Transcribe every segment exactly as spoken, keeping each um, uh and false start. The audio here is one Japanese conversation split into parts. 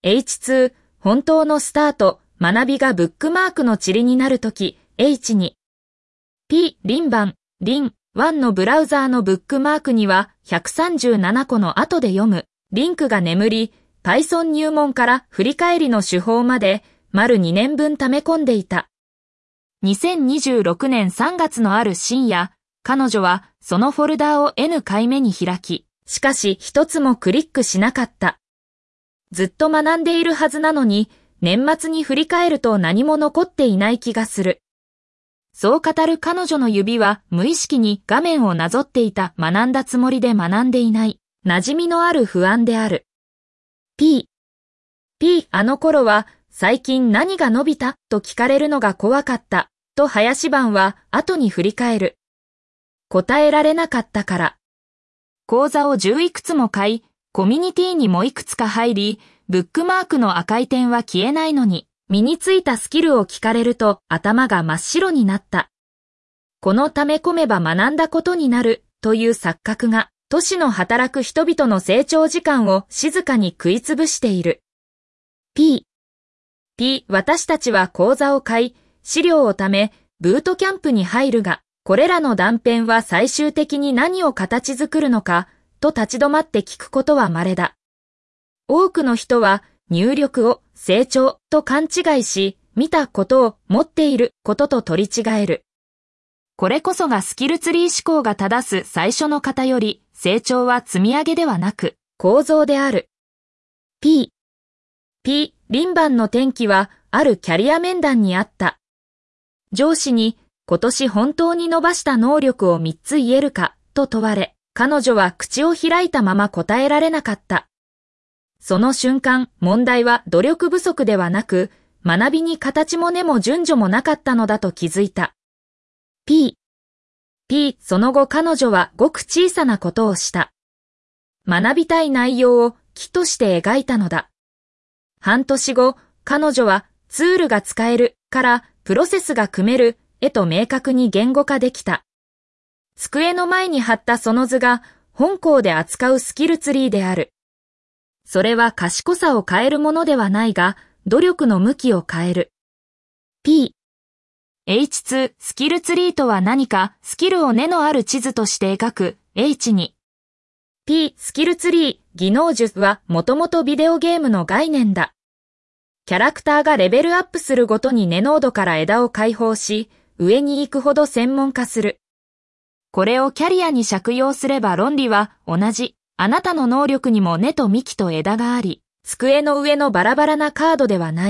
エイチツー、本当のスタート、学びがブックマークの塵になるとき、エイチツー。P、輪番、輪、いちのブラウザーのブックマークにはひゃくさんじゅうななこの後で読む、リンクが眠り、Python 入門から振り返りの手法まで、丸にねんぶん溜め込んでいた。にせんにじゅうろくねんさんがつのある深夜、彼女はそのフォルダを N 回目に開き、しかし一つもクリックしなかった。ずっと学んでいるはずなのに、年末に振り返ると何も残っていない気がする。そう語る彼女の指は無意識に画面をなぞっていた。学んだつもりで学んでいない。馴染みのある不安である。P。P、あの頃は最近何が伸びたと聞かれるのが怖かった。と林番は後に振り返る。答えられなかったから。講座をじゅういくつも買い、コミュニティにもいくつか入り、ブックマークの赤い点は消えないのに、身についたスキルを聞かれると頭が真っ白になった。この溜め込めば学んだことになるという錯覚が、都市の働く人々の成長時間を静かに食いつぶしている。P。P、私たちは講座を買い、資料を貯め、ブートキャンプに入るが、これらの断片は最終的に何を形作るのか、と立ち止まって聞くことは稀だ。多くの人は入力を成長と勘違いし、見たことを持っていることと取り違える。これこそがスキルツリー思考が正す最初の型より、成長は積み上げではなく、構造である。P。P、輪番の転機は、あるキャリア面談にあった。上司に、今年本当に伸ばした能力をみっつ言えるか、と問われ、彼女は口を開いたまま答えられなかった。その瞬間、問題は努力不足ではなく、学びに形も根も順序もなかったのだと気づいた。P。P、その後彼女はごく小さなことをした。学びたい内容を木として描いたのだ。半年後、彼女はツールが使えるからプロセスが組めるへと明確に言語化できた。机の前に貼ったその図が本校で扱うスキルツリーである。それは賢さを変えるものではないが、努力の向きを変える。P。エイチツー スキルツリーとは何か、スキルを根のある地図として描く エイチツー。P、スキルツリー、技能樹はもともとビデオゲームの概念だ。キャラクターがレベルアップするごとに根ノードから枝を解放し、上に行くほど専門化する。これをキャリアに借用すれば論理は同じ。あなたの能力にも根と幹と枝があり、机の上のバラバラなカードではない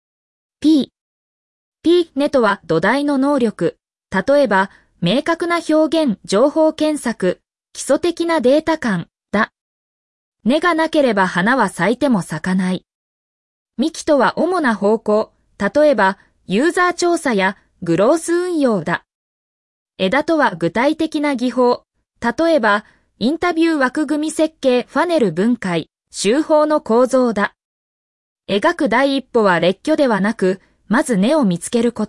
。P。P、根とは土台の能力。例えば、明確な表現、情報検索、基礎的なデータ感、だ。根がなければ花は咲いても咲かない。幹とは主な方向。例えば、ユーザー調査やグロース運用だ。枝とは具体的な技法。例えば、インタビュー枠組み設計ファネル分解、手法の構造だ。描く第一歩は列挙ではなく、まず根を見つけること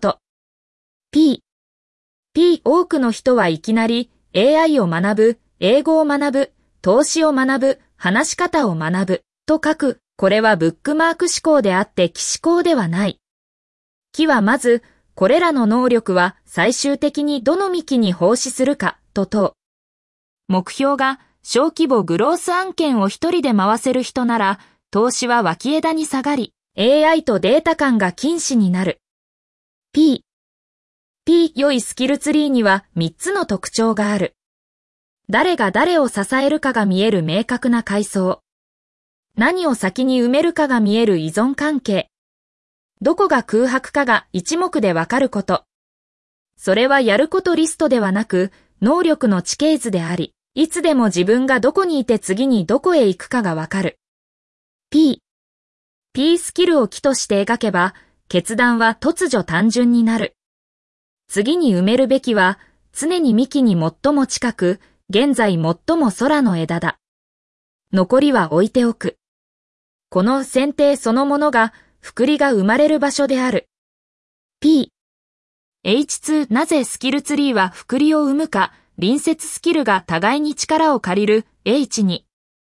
。P。P、多くの人はいきなり エーアイ を学ぶ、英語を学ぶ、投資を学ぶ、話し方を学ぶ、と書く。これはブックマーク思考であって木思考ではない。木はまず、これらの能力は最終的にどの幹に奉仕するか、と問う。目標が小規模グロース案件を一人で回せる人なら、投資は脇枝に下がり、エーアイ とデータ間が近視になる。P。P、良いスキルツリーにはみっつの特徴がある。誰が誰を支えるかが見える明確な階層。何を先に埋めるかが見える依存関係。どこが空白かが一目でわかること。それはやることリストではなく、能力の地形図であり、いつでも自分がどこにいて次にどこへ行くかがわかる。P。P スキルを木として描けば、決断は突如単純になる。次に埋めるべきは、常に幹に最も近く、現在最も空の枝だ。残りは置いておく。この選定そのものが、複利が生まれる場所である。P。エイチツー なぜスキルツリーは複利を生むか、隣接スキルが互いに力を借りる エイチツー。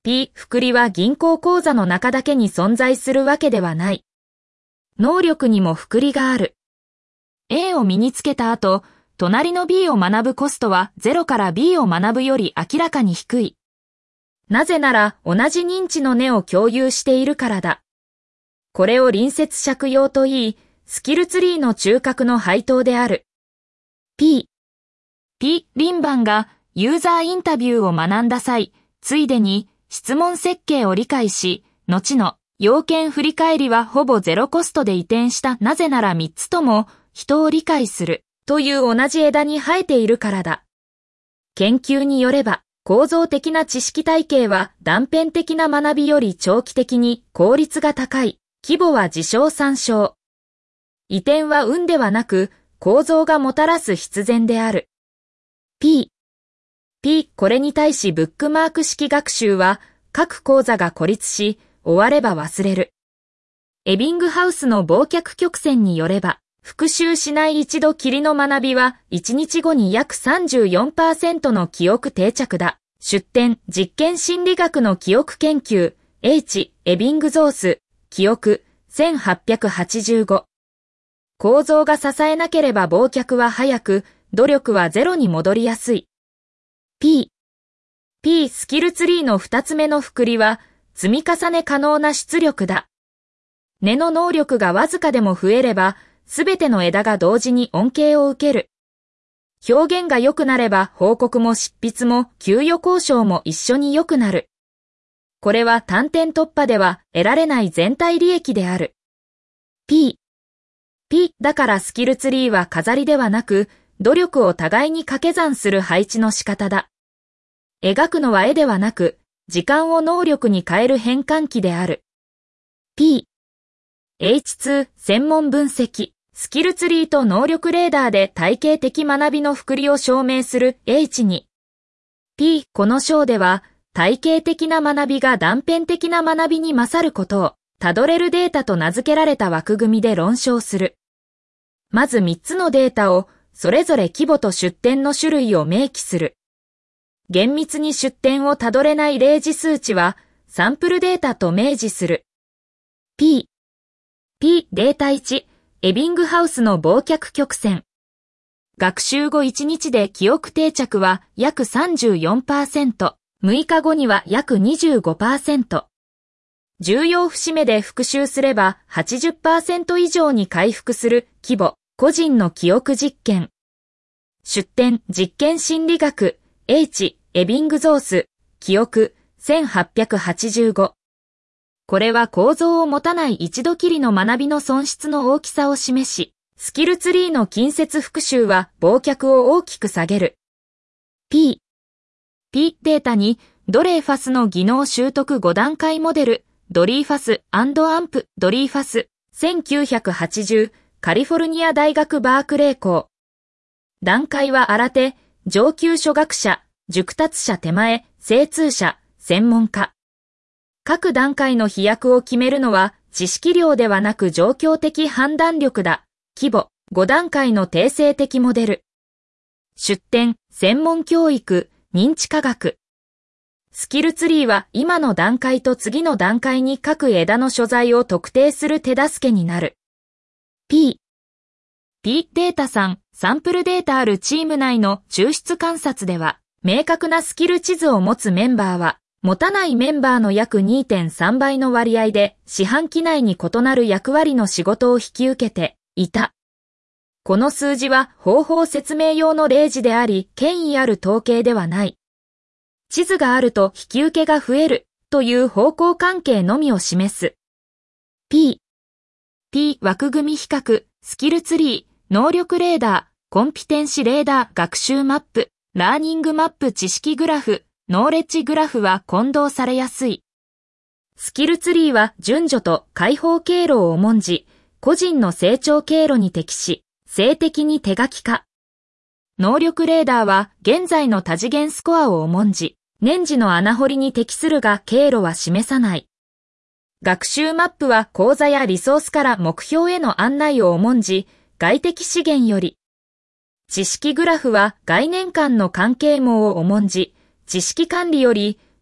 P、複利は銀行口座の中だけに存在するわけではない。能力にも複利がある。A を身につけた後、隣の B を学ぶコストはゼロから B を学ぶより明らかに低い。なぜなら同じ認知の根を共有しているからだ。これを隣接借用といい、スキルツリーの中核の配当である。P、P、輪番がユーザーインタビューを学んだ際、ついでに質問設計を理解し、後の要件振り返りはほぼゼロコストで移転した。なぜならみっつとも人を理解するという同じ枝に生えているからだ。研究によれば構造的な知識体系は断片的な学びより長期的に効率が高い。規模は事象参照。移転は運ではなく構造がもたらす必然である。P、P、これに対しブックマーク式学習は各講座が孤立し終われば忘れる。エビングハウスの忘却曲線によれば復習しない一度きりの学びはいちにちごに約 さんじゅうよんパーセント の記憶定着だ。出典、実験心理学の記憶研究、H、エビングゾース、記憶、せんはっぴゃくはちじゅうご。構造が支えなければ忘却は早く、努力はゼロに戻りやすい。P、P スキルツリーの二つ目の複利は、積み重ね可能な出力だ。根の能力がわずかでも増えれば、すべての枝が同時に恩恵を受ける。表現が良くなれば報告も執筆も給与交渉も一緒に良くなる。これは単点突破では得られない全体利益である。P、P だからスキルツリーは飾りではなく、努力を互いに掛け算する配置の仕方だ。描くのは絵ではなく、時間を能力に変える変換器である。P、エイチツー 専門分析、スキルツリーと能力レーダーで体系的学びの複利を証明する エイチツー。P、この章では、体系的な学びが断片的な学びに勝ることを、たどれるデータと名付けられた枠組みで論証する。まずみっつのデータを、それぞれ規模と出典の種類を明記する。厳密に出典をたどれない例示数値は、サンプルデータと明示する。P、P データいち、エビングハウスの忘却曲線。学習後いちにちで記憶定着は約 さんじゅうよんパーセント、むいかごには約 にじゅうごパーセント。重要節目で復習すれば はちじゅっパーセント 以上に回復する規模、個人の記憶実験。出典、実験心理学、H、エビングゾース、記憶、せんはっぴゃくはちじゅうご。これは構造を持たない一度きりの学びの損失の大きさを示し、スキルツリーの近接復習は忘却を大きく下げる。P、P データにドレーファスの技能習得ご段階モデル、ドリーファス&アンプ、ドリーファス、せんきゅうひゃくはちじゅう、カリフォルニア大学バークレー校。段階は新手、上級初学者、熟達者手前、精通者、専門家。各段階の飛躍を決めるのは知識量ではなく状況的判断力だ。規模、ご段階の定性的モデル。出典、専門教育、認知科学。スキルツリーは今の段階と次の段階に各枝の所在を特定する手助けになる。P、P データさん、サンプルデータあるチーム内の抽出観察では、明確なスキル地図を持つメンバーは、持たないメンバーの約 にてんさん 倍の割合で、四半期内に異なる役割の仕事を引き受けていた。この数字は方法説明用の例示であり、権威ある統計ではない。地図があると引き受けが増えるという方向関係のみを示す。P、P 枠組み比較、スキルツリー、能力レーダー、コンピテンシレーダー、学習マップ、ラーニングマップ知識グラフ、ノーレッジグラフは混同されやすい。スキルツリーは順序と解放経路を重んじ、個人の成長経路に適し、静的に手書き化。能力レーダーは現在の多次元スコアを重んじ、年次の穴掘りに適するが経路は示さない。学習マップは講座やリソースから目標への案内を重んじ、外的資源より。知識グラフは概念間の関係網を重んじ、知識管理より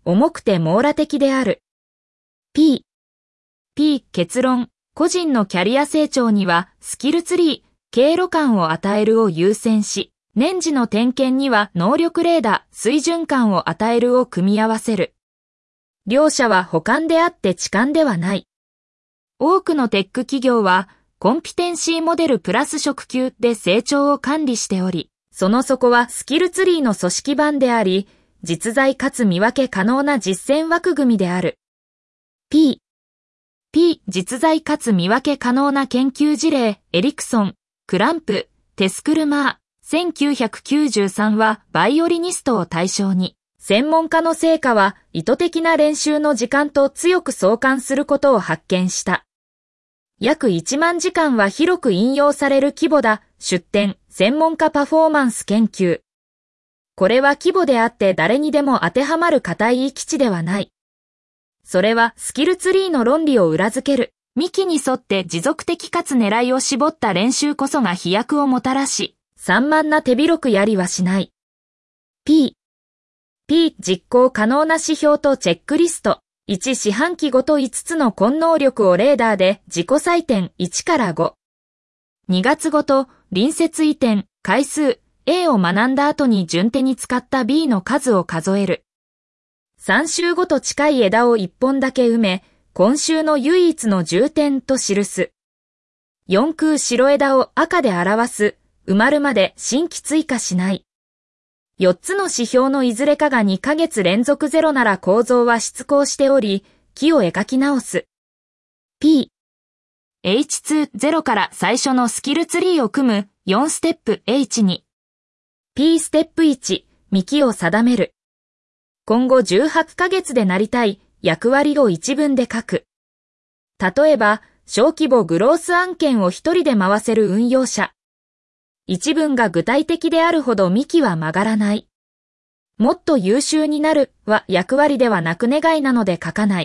重くて網羅的である。P、P、結論、個人のキャリア成長にはスキルツリー、経路感を与えるを優先し、年次の点検には能力レーダー、水準感を与えるを組み合わせる。両者は補完であって置換ではない。多くのテック企業は、コンピテンシーモデルプラス職級で成長を管理しており、その底はスキルツリーの組織版であり、実在かつ見分け可能な実践枠組みである。P、P、実在かつ見分け可能な研究事例、エリクソン、クランプ、テスクルマー、せんきゅうひゃくきゅうじゅうさんはバイオリニストを対象に、専門家の成果は意図的な練習の時間と強く相関することを発見した。約いちまんじかんは広く引用される規模だ。出典、専門家パフォーマンス研究。これは規模であって誰にでも当てはまる固い基地ではない。それはスキルツリーの論理を裏付ける。幹に沿って持続的かつ狙いを絞った練習こそが飛躍をもたらし、散漫な手広くやりはしない。P、P、実行可能な指標とチェックリスト。いち四半期ごといつつの根能力をレーダーで自己採点いちからご。にがつごと隣接移転回数 A を学んだ後に順手に使った B の数を数える。さん週ごと近い枝をいっぽんだけ埋め、今週の唯一の重点と記す。よん空白枝を赤で表す。埋まるまで新規追加しない。よっつの指標のいずれかがにかげつ連続ゼロなら構造は失効しており、木を描き直す。P、エイチツー ゼロから最初のスキルツリーを組むよんステップ エイチに。P ステップいち、幹を定める。今後じゅうはちかげつでなりたい役割を一文で書く。例えば、小規模グロース案件を一人で回せる運用者。一文が具体的であるほど幹は曲がらない。もっと優秀になるは役割ではなく願いなので書かない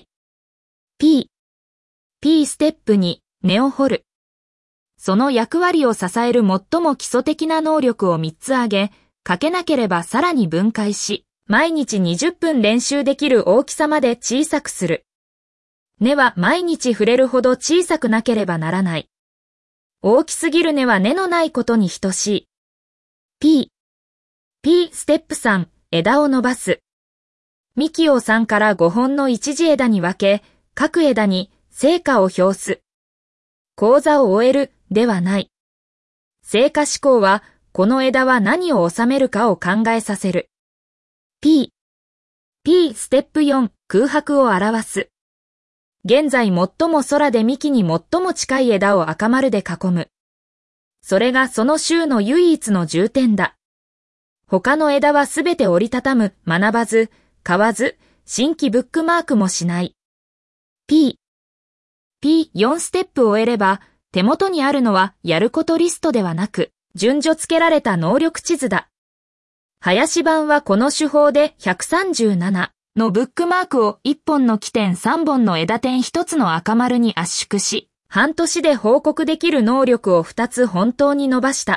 。P、P ステップに根を掘る。その役割を支える最も基礎的な能力をみっつ挙げ、書けなければさらに分解し、毎日にじゅっぷん練習できる大きさまで小さくする。根は毎日触れるほど小さくなければならない。大きすぎる根は根のないことに等しい。P、P ステップさん、枝を伸ばす。幹をさんからごほんの一次枝に分け、各枝に成果を表す。講座を終えるではない。成果思考は、この枝は何を収めるかを考えさせる。P、P ステップよん、空白を表す。現在最も空で幹に最も近い枝を赤丸で囲む。それがその週の唯一の重点だ。他の枝はすべて折りたたむ、学ばず、買わず、新規ブックマークもしない。P、Pよん ステップを終えれば、手元にあるのはやることリストではなく、順序付けられた能力地図だ。林版はこの手法でひゃくさんじゅうなな。のブックマークをいっぽんの起点さんぼんの枝点ひとつの赤丸に圧縮し、半年で報告できる能力をふたつ本当に伸ばした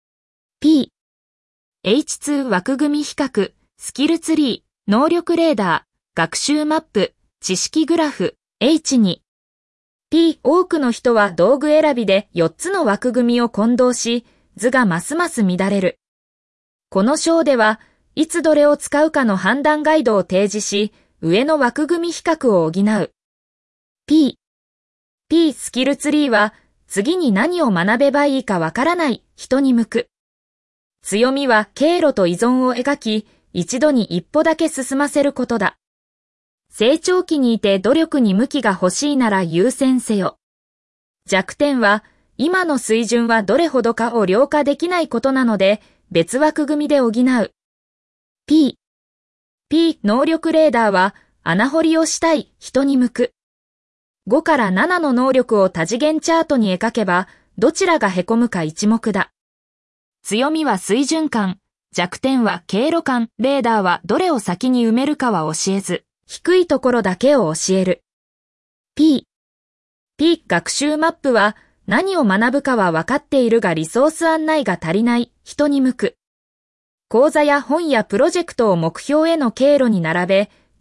。P、エイチツー 枠組み比較、スキルツリー、能力レーダー、学習マップ、知識グラフ、エイチツー。P、多くの人は道具選びでよっつの枠組みを混同し、図がますます乱れる。この章では、いつどれを使うかの判断ガイドを提示し、上の枠組み比較を補う。P、P スキルツリーは、次に何を学べばいいかわからない人に向く。強みは経路と依存を描き、一度に一歩だけ進ませることだ。成長期にいて努力に向きが欲しいなら優先せよ。弱点は、今の水準はどれほどかを量化できないことなので、別枠組みで補う。P、P 能力レーダーは穴掘りをしたい人に向く。ごからななの能力を多次元チャートに描けば、どちらが凹むか一目だ。強みは水準感、弱点は経路感、レーダーはどれを先に埋めるかは教えず、低いところだけを教える。P、P 学習マップは何を学ぶかは分かっているがリソース案内が足りない人に向く。講座や本やプロジェクトを目標への経路に並べ、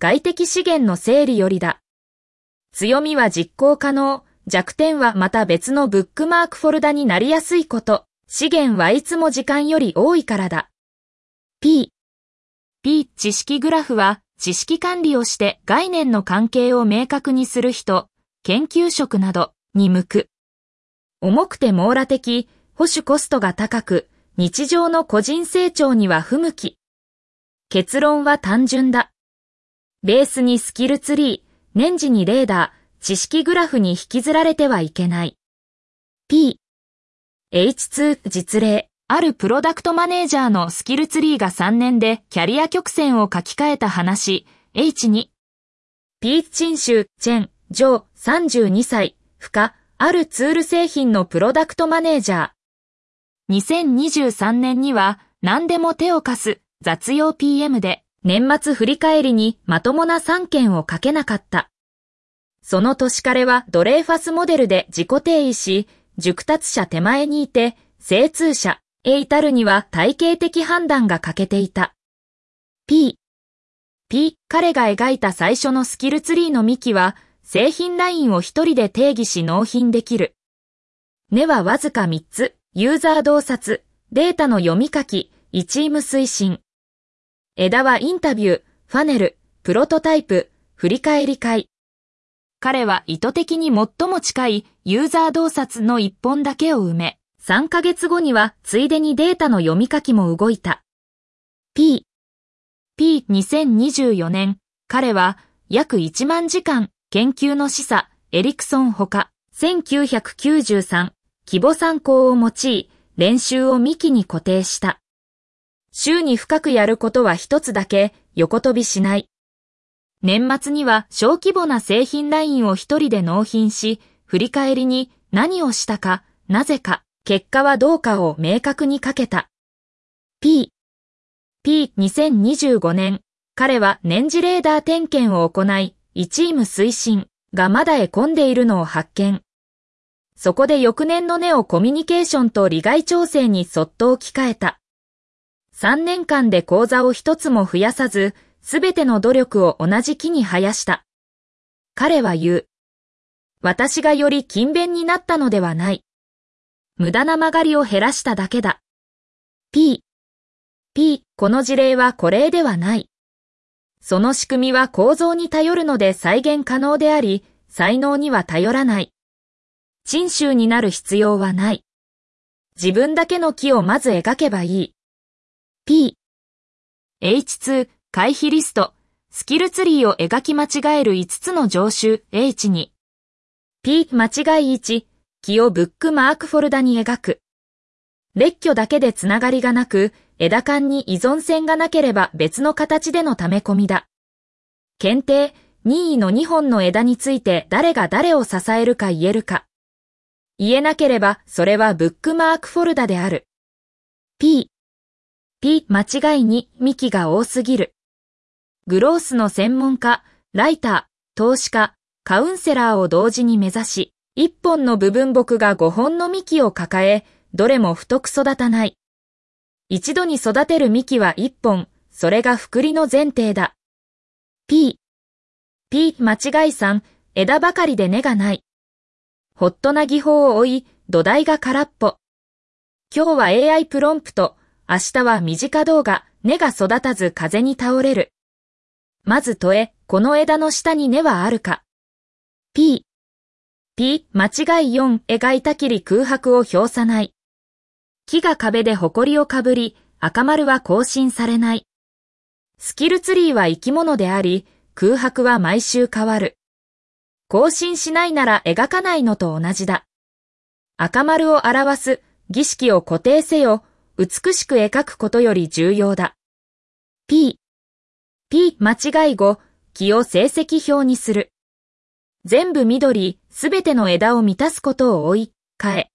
外的資源の整理よりだ。強みは実行可能、弱点はまた別のブックマークフォルダになりやすいこと、資源はいつも時間より多いからだ。P、P、知識グラフは知識管理をして概念の関係を明確にする人、研究職などに向く。重くて網羅的、保守コストが高く、日常の個人成長には不向き。結論は単純だ。ベースにスキルツリー、年次にレーダー、知識グラフに引きずられてはいけない。P、エイチツー 実例、あるプロダクトマネージャーのスキルツリーがさんねんでキャリア曲線を書き換えた話、エイチツー。ピーチンシュ、チェン、ジョー、さんじゅうにさい、負荷、あるツール製品のプロダクトマネージャー。にせんにじゅうさんねんには何でも手を貸す雑用 ピーエム で年末振り返りにまともなさんけんを書けなかった。その年彼はドレーファスモデルで自己定義し、熟達者手前にいて、精通者へ至るには体系的判断が欠けていた。P、P、彼が描いた最初のスキルツリーの幹は、製品ラインを一人で定義し納品できる。根はわずかみっつ、ユーザー洞察、データの読み書き、いチーム推進。枝はインタビュー、ファネル、プロトタイプ、振り返り会。彼は意図的に最も近いユーザー洞察の一本だけを埋め、さんかげつごにはついでにデータの読み書きも動いた。P、Pにせんにじゅうよねん、彼は約いちまんじかん研究の示唆、エリクソンほか、せんきゅうひゃくきゅうじゅうさん、規模参考を用い、練習を幹に固定した。週に深くやることは一つだけ、横飛びしない。年末には小規模な製品ラインを一人で納品し、振り返りに何をしたか、なぜか、結果はどうかを明確に書けた。P、Pにせんにじゅうごねん、彼は年次レーダー点検を行い、いチーム推進がまだへ込んでいるのを発見。そこで翌年の根をコミュニケーションと利害調整にそっと置き換えた。さんねんかんで講座を一つも増やさず、すべての努力を同じ木に生やした。彼は言う。私がより勤勉になったのではない。無駄な曲がりを減らしただけだ。P、P、この事例はこれではない。その仕組みは構造に頼るので再現可能であり、才能には頼らない。陳臭になる必要はない。自分だけの木をまず描けばいい。P、エイチツー、回避リスト、スキルツリーを描き間違えるいつつの常習 エイチツー。P、間違いいち、木をブックマークフォルダに描く。列挙だけでつながりがなく、枝間に依存線がなければ別の形での溜め込みだ。検定、任意のにほんの枝について誰が誰を支えるか言えるか。言えなければそれはブックマークフォルダである。P、P、間違いに幹が多すぎる。グロースの専門家、ライター、投資家、カウンセラーを同時に目指し、いっぽんの部分木がごほんの幹を抱え、どれも太く育たない。一度に育てる幹はいっぽん、それが複利の前提だ。P、P、間違いさん、枝ばかりで根がない。ホットな技法を追い、土台が空っぽ。今日は エーアイ プロンプト、明日は短動画、根が育たず風に倒れる。まず問え、この枝の下に根はあるか。P、P、間違いよん、描いたきり空白を表さない。木が壁で埃をかぶり、赤丸は更新されない。スキルツリーは生き物であり、空白は毎週変わる。更新しないなら描かないのと同じだ。赤丸を表す儀式を固定せよ、美しく描くことより重要だ。P、P、間違いご、木を成績表にする。全部緑、すべての枝を満たすことを追い、変え。